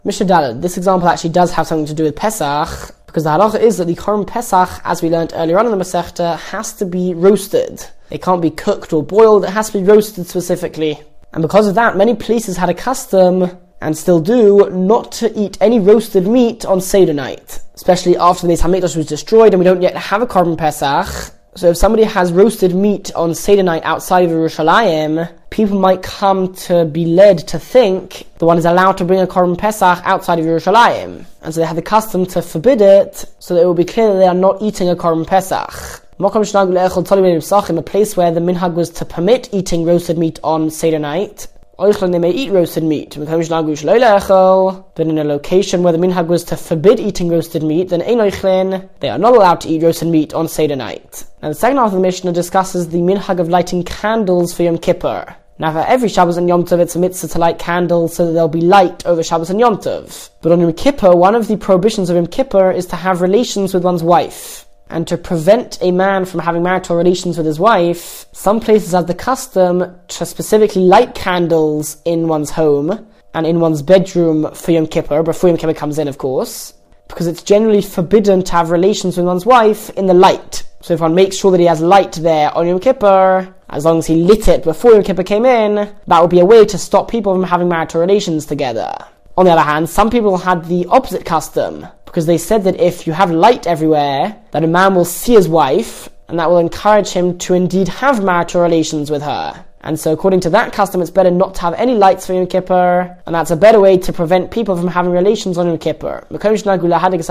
Mishnah Daled. This example actually does have something to do with Pesach, because the halacha is that the Korban Pesach, as we learned earlier on in the Masechta, has to be roasted. It can't be cooked or boiled, it has to be roasted specifically. And because of that, many places had a custom, and still do, not to eat any roasted meat on Seder night, especially after the Beis HaMikdash was destroyed and we don't yet have a Korban Pesach. So if somebody has roasted meat on Seder night outside of Yerushalayim, people might come to be led to think the one is allowed to bring a Korban Pesach outside of Yerushalayim. And so they have the custom to forbid it, so that it will be clear that they are not eating a Korban Pesach. A place where the minhag was to permit eating roasted meat on Seder night, they may eat roasted meat. But in a location where the minhag was to forbid eating roasted meat, then they are not allowed to eat roasted meat on Seder night. Now the second half of the Mishnah discusses the minhag of lighting candles for Yom Kippur. Now for every Shabbos and Yom Tov it's a mitzvah to light candles so that they'll be light over Shabbos and Yom Tov. But on Yom Kippur, one of the prohibitions of Yom Kippur is to have relations with one's wife. And to prevent a man from having marital relations with his wife, some places have the custom to specifically light candles in one's home and in one's bedroom for Yom Kippur, before Yom Kippur comes in, of course, because it's generally forbidden to have relations with one's wife in the light. So if one makes sure that he has light there on Yom Kippur, as long as he lit it before Yom Kippur came in, that would be a way to stop people from having marital relations together. On the other hand, some people had the opposite custom, because they said that if you have light everywhere, that a man will see his wife, and that will encourage him to indeed have marital relations with her. And so according to that custom, it's better not to have any lights for Yom Kippur, and that's a better way to prevent people from having relations on Yom Kippur. In a place where the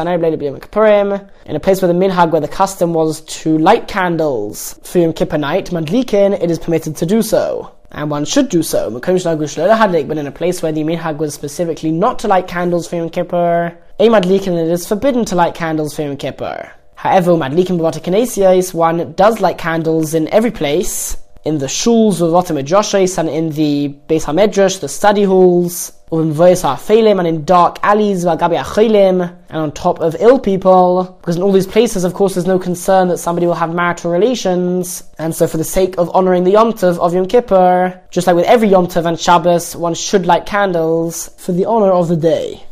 minhag, where the custom was to light candles for Yom Kippur night, madlikin, it is permitted to do so. And one should do so. But in a place where the minhag was specifically not to light candles for Yom Kippur, it is forbidden to light candles for Yom Kippur. However, one does light candles in every place, in the shuls, and in the Beis HaMedrash, the study halls, and in dark alleys, and on top of ill people, because in all these places, of course, there's no concern that somebody will have marital relations, and so for the sake of honouring the Yom Tov of Yom Kippur, just like with every Yom Tov and Shabbos, one should light candles for the honour of the day.